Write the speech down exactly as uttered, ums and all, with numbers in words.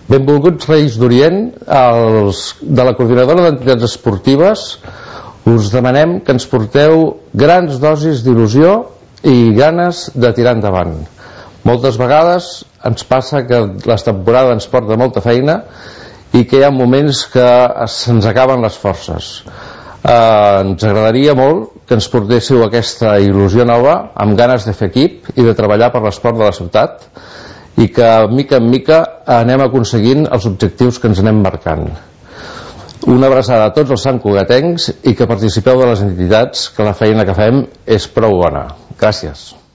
Benvolguts Reis d'Orient, els de la Coordinadora d'Entitats Esportives us demanem que ens porteu grans dosis d'il·lusió i ganes de tirar endavant. Moltes vegades ens passa que la temporada ens porta molta feina i que hi ha moments que se'ns acaben les forces. Eh, ens agradaria molt que ens portéssiu aquesta il·lusió nova, amb ganes de fer equip i de treballar per l'esport de la ciutat, i que mica en mica anem aconseguint els objectius que ens anem marcant. Una abraçada a tots els santcugatencs i que participeu de les entitats, que la feina que fem és prou bona. Gràcies.